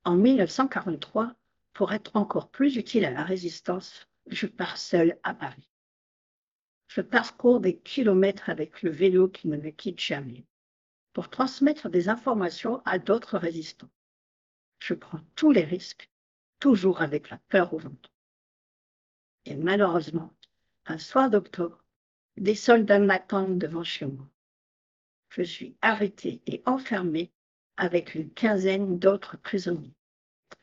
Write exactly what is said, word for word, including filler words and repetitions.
En mille neuf cent quarante-trois, pour être encore plus utile à la résistance, je pars seul à Paris. Je parcours des kilomètres avec le vélo qui ne me quitte jamais, pour transmettre des informations à d'autres résistants. Je prends tous les risques, toujours avec la peur au ventre. Et malheureusement, un soir d'octobre, des soldats m'attendent devant chez moi. Je suis arrêté et enfermé avec une quinzaine d'autres prisonniers.